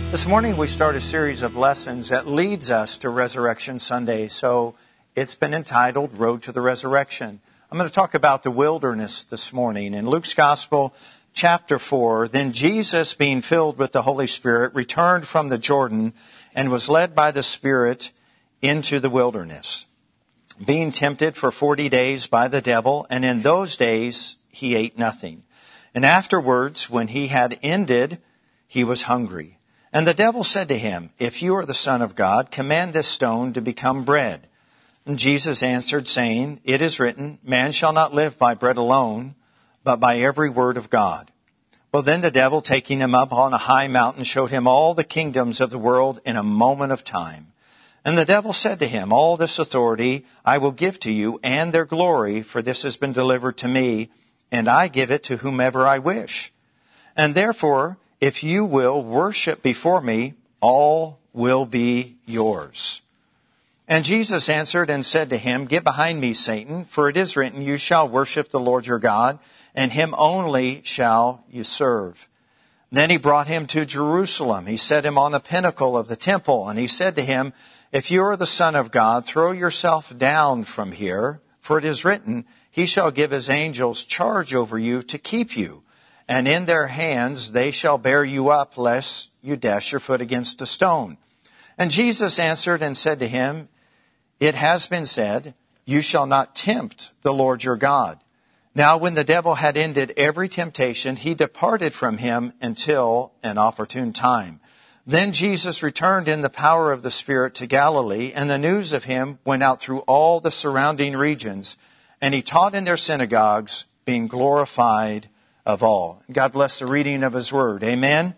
This morning we start a series of lessons that leads us to Resurrection Sunday. So it's been entitled Road to the Resurrection. I'm going to talk about the wilderness this morning. In Luke's Gospel, chapter 4, then Jesus, being filled with the Holy Spirit, returned from the Jordan and was led by the Spirit into the wilderness, being tempted for 40 days by the devil, and in those days he ate nothing. And afterwards, when he had ended, he was hungry. And the devil said to him, if you are the Son of God, command this stone to become bread. And Jesus answered, saying, it is written, man shall not live by bread alone, but by every word of God. Well, then the devil, taking him up on a high mountain, showed him all the kingdoms of the world in a moment of time. And the devil said to him, all this authority I will give to you and their glory, for this has been delivered to me, and I give it to whomever I wish. And therefore, if you will worship before me, all will be yours. And Jesus answered and said to him, get behind me, Satan, for it is written, you shall worship the Lord your God, and him only shall you serve. Then he brought him to Jerusalem. He set him on the pinnacle of the temple, and he said to him, if you are the Son of God, throw yourself down from here, for it is written, he shall give his angels charge over you to keep you. And in their hands they shall bear you up, lest you dash your foot against a stone. And Jesus answered and said to him, it has been said, you shall not tempt the Lord your God. Now when the devil had ended every temptation, he departed from him until an opportune time. Then Jesus returned in the power of the Spirit to Galilee, and the news of him went out through all the surrounding regions. And he taught in their synagogues, being glorified of all. God bless the reading of His Word. Amen?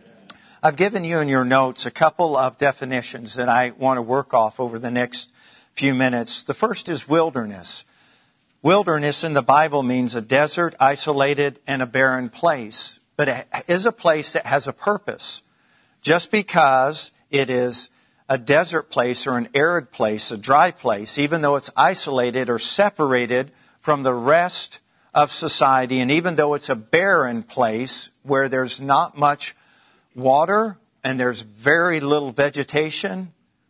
I've given you in your notes a couple of definitions that I want to work off over the next few minutes. The first is wilderness. Wilderness in the Bible means a desert, isolated, and a barren place. But it is a place that has a purpose. Just because it is a desert place or an arid place, a dry place, even though it's isolated or separated from the rest of society, and even though it's a barren place where there's not much water and there's very little vegetation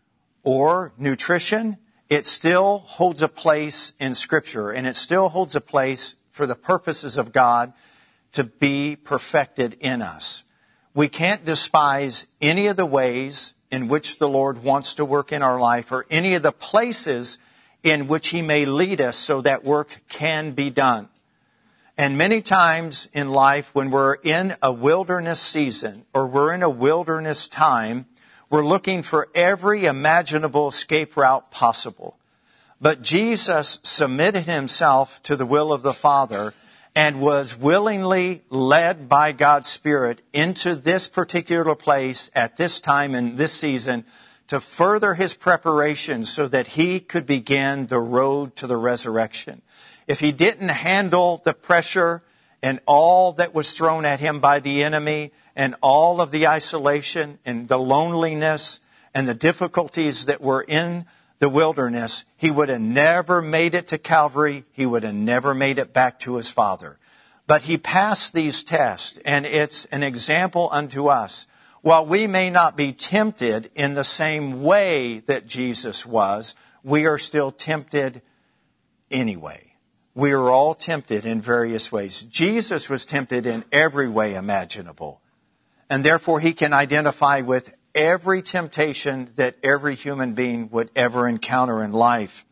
or nutrition, it still holds a place in Scripture, and it still holds a place for the purposes of God to be perfected in us. We can't despise any of the ways in which the Lord wants to work in our life, or any of the places in which He may lead us so that work can be done. And many times in life, when we're in a wilderness season or we're in a wilderness time, we're looking for every imaginable escape route possible. But Jesus submitted Himself to the will of the Father and was willingly led by God's Spirit into this particular place at this time in this season to further His preparation so that He could begin the road to the resurrection. If He didn't handle the pressure and all that was thrown at Him by the enemy and all of the isolation and the loneliness and the difficulties that were in the wilderness, He would have never made it to Calvary. He would have never made it back to His Father. But He passed these tests, and it's an example unto us. While we may not be tempted in the same way that Jesus was, we are still tempted anyway. We are all tempted in various ways. Jesus was tempted in every way imaginable. And therefore, He can identify with every temptation that every human being would ever encounter in life.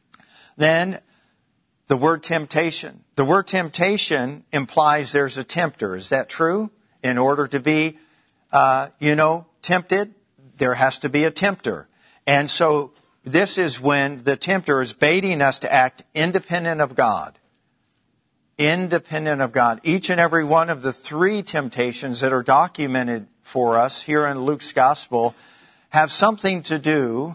Then, the word temptation. The word temptation implies there's a tempter. Is that true? In order to be, tempted, there has to be a tempter. And so, this is when the tempter is baiting us to act independent of God. Independent of God. Each and every one of the three temptations that are documented for us here in Luke's Gospel have something to do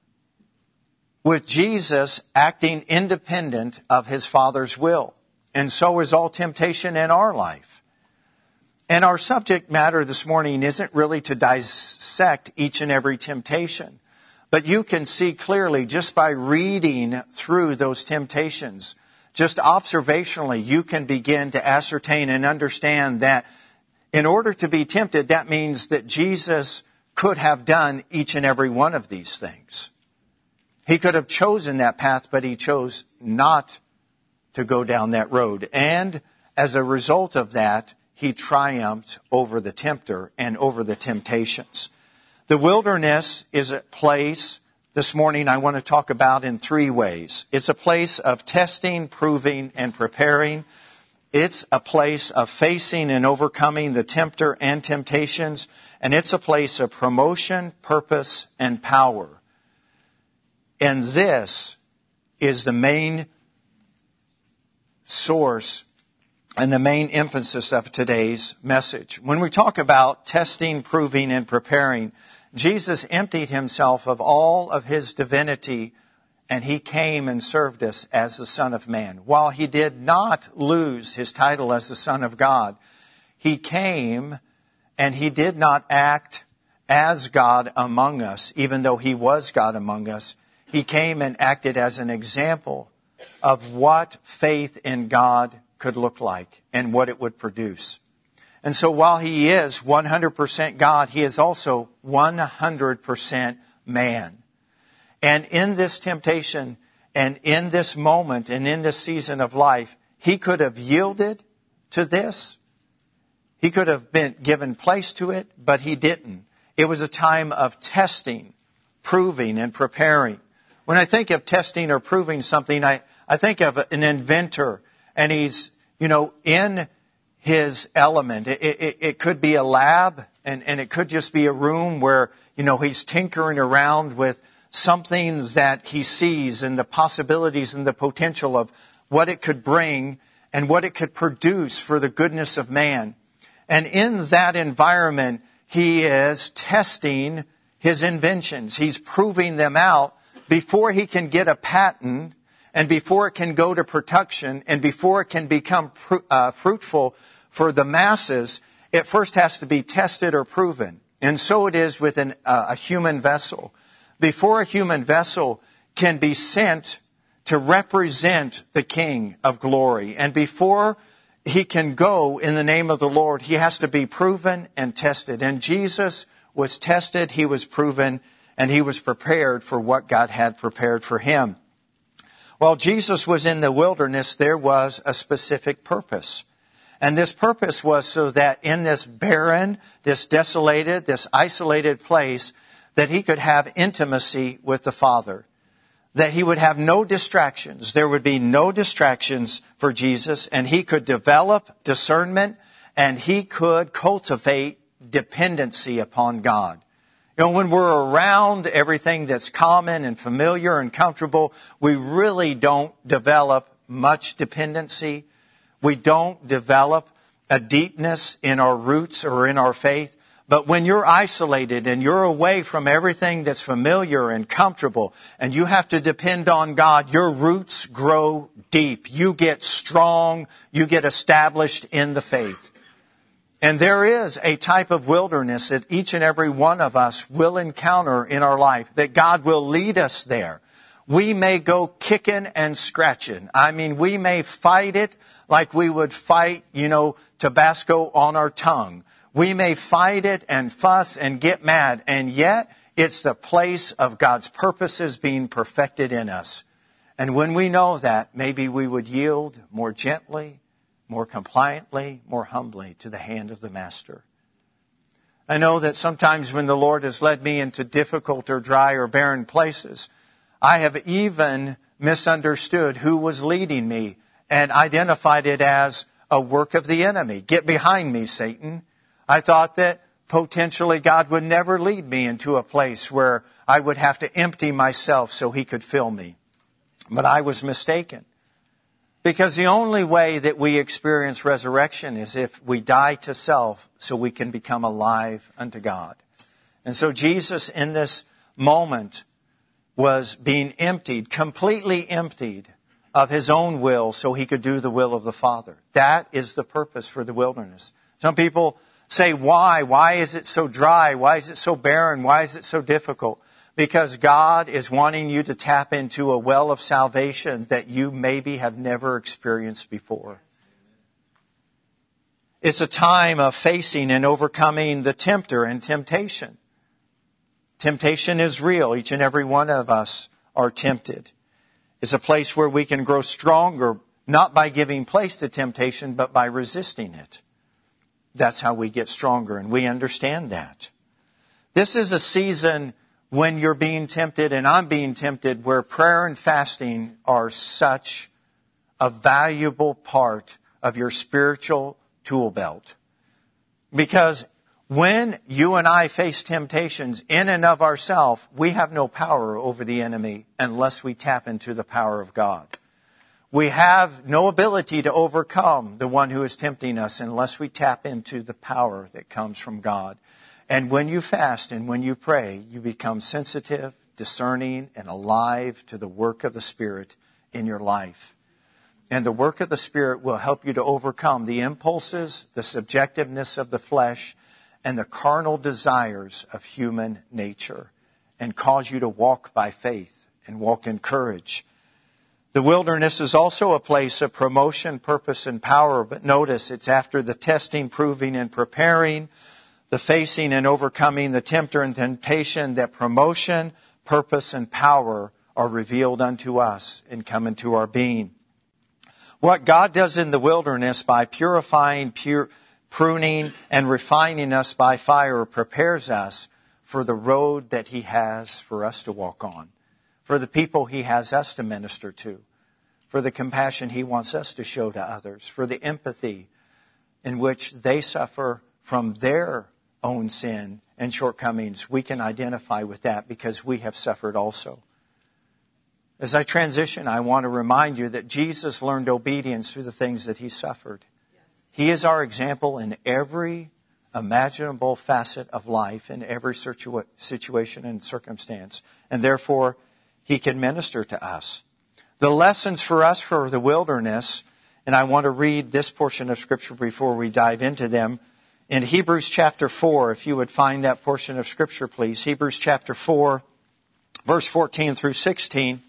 with Jesus acting independent of His Father's will. And so is all temptation in our life. And our subject matter this morning isn't really to dissect each and every temptation. But you can see clearly just by reading through those temptations, just observationally, you can begin to ascertain and understand that in order to be tempted, that means that Jesus could have done each and every one of these things. He could have chosen that path, but he chose not to go down that road. And as a result of that, he triumphed over the tempter and over the temptations. The wilderness is a place, this morning I want to talk about in three ways. It's a place of testing, proving, and preparing. It's a place of facing and overcoming the tempter and temptations. And it's a place of promotion, purpose, and power. And this is the main source and the main emphasis of today's message. When we talk about testing, proving, and preparing, Jesus emptied himself of all of his divinity, and he came and served us as the Son of Man. While he did not lose his title as the Son of God, he came and he did not act as God among us, even though he was God among us. He came and acted as an example of what faith in God could look like and what it would produce. And so while he is 100% God, he is also 100% man. And in this temptation and in this moment and in this season of life, he could have yielded to this. He could have been given place to it, but he didn't. It was a time of testing, proving, and preparing. When I think of testing or proving something, I think of an inventor, and he's, in his element. It could be a lab, and it could just be a room where, he's tinkering around with something that he sees and the possibilities and the potential of what it could bring and what it could produce for the goodness of man. And in that environment, he is testing his inventions. He's proving them out before he can get a patent and before it can go to production and before it can become fruitful for the masses. It first has to be tested or proven. And so it is with a human vessel. Before a human vessel can be sent to represent the King of glory, and before he can go in the name of the Lord, he has to be proven and tested. And Jesus was tested, he was proven, and he was prepared for what God had prepared for him. While Jesus was in the wilderness, there was a specific purpose. And this purpose was so that in this barren, this desolated, this isolated place, that he could have intimacy with the Father. That he would have no distractions. There would be no distractions for Jesus, and he could develop discernment, and he could cultivate dependency upon God. When we're around everything that's common and familiar and comfortable, we really don't develop much dependency. We don't develop a deepness in our roots or in our faith. But when you're isolated and you're away from everything that's familiar and comfortable, and you have to depend on God, your roots grow deep. You get strong. You get established in the faith. And there is a type of wilderness that each and every one of us will encounter in our life, that God will lead us there. We may go kicking and scratching. We may fight it like we would fight, Tabasco on our tongue. We may fight it and fuss and get mad, and yet it's the place of God's purposes being perfected in us. And when we know that, maybe we would yield more gently, more compliantly, more humbly to the hand of the Master. I know that sometimes when the Lord has led me into difficult or dry or barren places, I have even misunderstood who was leading me and identified it as a work of the enemy. Get behind me, Satan. I thought that potentially God would never lead me into a place where I would have to empty myself so he could fill me. But I was mistaken. Because the only way that we experience resurrection is if we die to self so we can become alive unto God. And so Jesus in this moment was being emptied, completely emptied of his own will so he could do the will of the Father. That is the purpose for the wilderness. Some people say, why? Why is it so dry? Why is it so barren? Why is it so difficult? Because God is wanting you to tap into a well of salvation that you maybe have never experienced before. It's a time of facing and overcoming the tempter and temptation. Temptation is real. Each and every one of us are tempted. It's a place where we can grow stronger, not by giving place to temptation, but by resisting it. That's how we get stronger, and we understand that. This is a season when you're being tempted and I'm being tempted, where prayer and fasting are such a valuable part of your spiritual tool belt. Because when you and I face temptations in and of ourselves, we have no power over the enemy unless we tap into the power of God. We have no ability to overcome the one who is tempting us unless we tap into the power that comes from God. And when you fast and when you pray, you become sensitive, discerning, and alive to the work of the Spirit in your life. And the work of the Spirit will help you to overcome the impulses, the subjectiveness of the flesh, and the carnal desires of human nature, and cause you to walk by faith and walk in courage. The wilderness is also a place of promotion, purpose, and power. But notice, it's after the testing, proving, and preparing, the facing and overcoming the tempter and temptation, that promotion, purpose, and power are revealed unto us and come into our being. What God does in the wilderness by purifying, pruning, and refining us by fire prepares us for the road that He has for us to walk on, for the people He has us to minister to, for the compassion He wants us to show to others, for the empathy in which they suffer from their own sin and shortcomings. We can identify with that because we have suffered also. As I transition, I want to remind you that Jesus learned obedience through the things that He suffered. Yes. He is our example in every imaginable facet of life, in every situation and circumstance. And therefore, He can minister to us. The lessons for us for the wilderness, and I want to read this portion of Scripture before we dive into them. In Hebrews chapter 4, if you would find that portion of Scripture, please. Hebrews chapter 4, verse 14 through 16.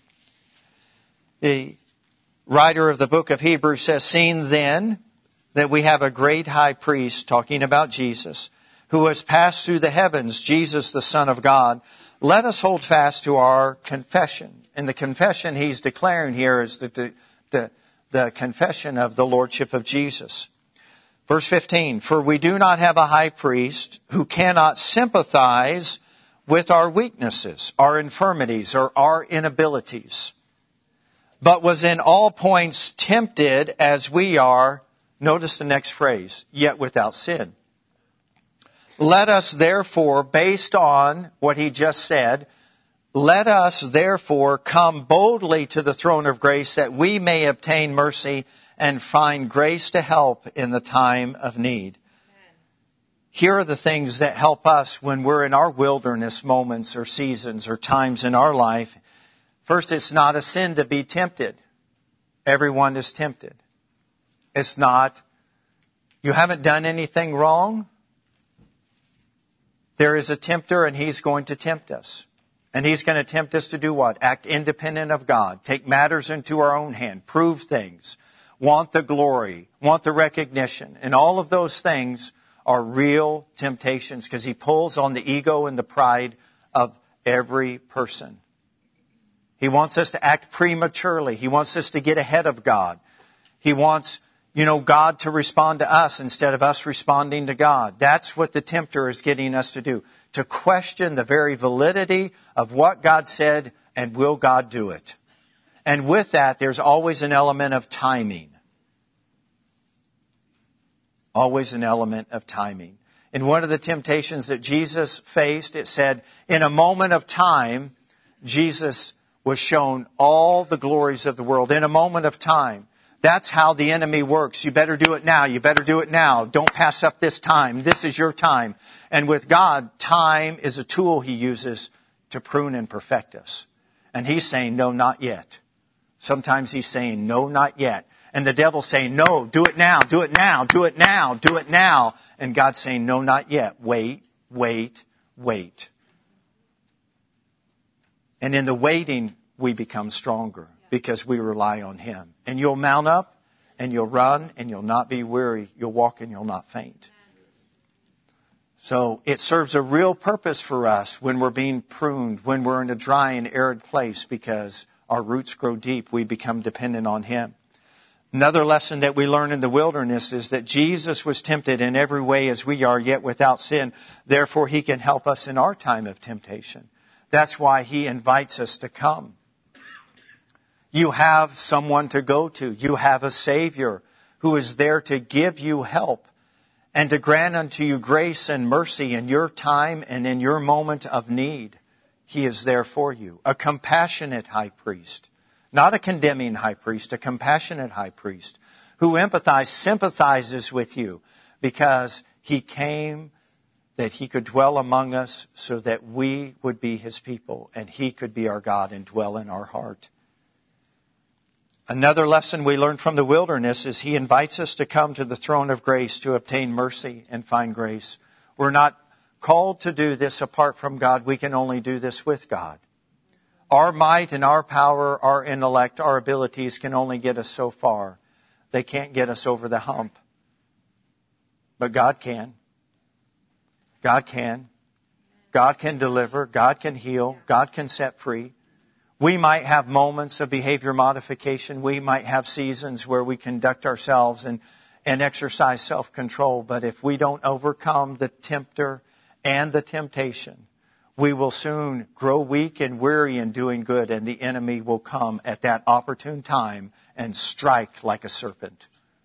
The writer of the book of Hebrews says, "Seeing then that we have a great high priest," talking about Jesus, "who has passed through the heavens, Jesus the Son of God, let us hold fast to our confession." And the confession he's declaring here is the confession of the Lordship of Jesus. Verse 15, "For we do not have a high priest who cannot sympathize with our weaknesses, our infirmities, or our inabilities, but was in all points tempted as we are," notice the next phrase, "yet without sin. Let us therefore," based on what he just said, "let us therefore come boldly to the throne of grace that we may obtain mercy and find grace to help in the time of need." Amen. Here are the things that help us when we're in our wilderness moments or seasons or times in our life. First, it's not a sin to be tempted. Everyone is tempted. It's not, you haven't done anything wrong. There is a tempter and he's going to tempt us. And he's going to tempt us to do what? Act independent of God. Take matters into our own hand. Prove things. Want the glory. Want the recognition. And all of those things are real temptations because he pulls on the ego and the pride of every person. He wants us to act prematurely. He wants us to get ahead of God. He wants, God to respond to us instead of us responding to God. That's what the tempter is getting us to do. To question the very validity of what God said and will God do it. And with that, there's always an element of timing. Always an element of timing. In one of the temptations that Jesus faced, it said, in a moment of time, Jesus was shown all the glories of the world. In a moment of time. That's how the enemy works. You better do it now. You better do it now. Don't pass up this time. This is your time. And with God, time is a tool He uses to prune and perfect us. And He's saying, no, not yet. Sometimes He's saying, no, not yet. And the devil's saying, no, do it now, do it now, do it now, do it now. And God's saying, no, not yet. Wait, wait, wait. And in the waiting, we become stronger because we rely on Him. And you'll mount up and you'll run and you'll not be weary. You'll walk and you'll not faint. So it serves a real purpose for us when we're being pruned, when we're in a dry and arid place, because our roots grow deep. We become dependent on Him. Another lesson that we learn in the wilderness is that Jesus was tempted in every way as we are, yet without sin. Therefore, He can help us in our time of temptation. That's why He invites us to come. You have someone to go to. You have a Savior who is there to give you help and to grant unto you grace and mercy in your time and in your moment of need. He is there for you. A compassionate high priest. Not a condemning high priest, a compassionate high priest who sympathizes with you because He came that He could dwell among us so that we would be His people and He could be our God and dwell in our heart. Another lesson we learn from the wilderness is He invites us to come to the throne of grace to obtain mercy and find grace. We're not called to do this apart from God. We can only do this with God. Our might and our power, our intellect, our abilities can only get us so far. They can't get us over the hump. But God can. God can. God can deliver. God can heal. God can set free. We might have moments of behavior modification. We might have seasons where we conduct ourselves and exercise self-control. But if we don't overcome the tempter and the temptation, we will soon grow weak and weary in doing good, and the enemy will come at that opportune time and strike like a serpent.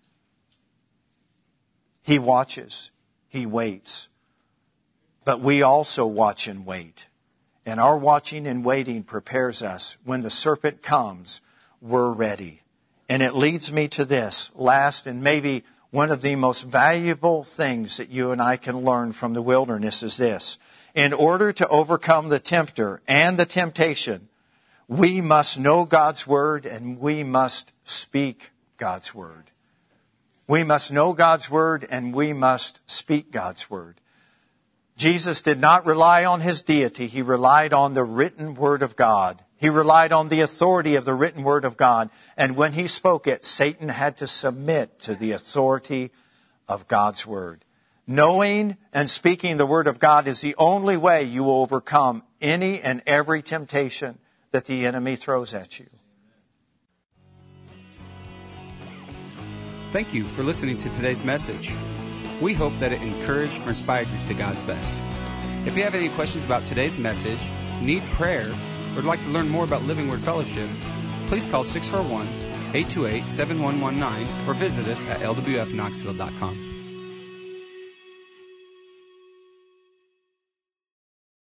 He watches. He waits. But we also watch and wait. And our watching and waiting prepares us. When the serpent comes, we're ready. And it leads me to this last and maybe one of the most valuable things that you and I can learn from the wilderness is this. In order to overcome the tempter and the temptation, we must know God's Word and we must speak God's Word. We must know God's Word and we must speak God's Word. Jesus did not rely on His deity. He relied on the written Word of God. He relied on the authority of the written Word of God. And when He spoke it, Satan had to submit to the authority of God's Word. Knowing and speaking the Word of God is the only way you will overcome any and every temptation that the enemy throws at you. Thank you for listening to today's message. We hope that it encouraged or inspired you to God's best. If you have any questions about today's message, need prayer, or would like to learn more about Living Word Fellowship, please call 641-828-7119 or visit us at lwfknoxville.com.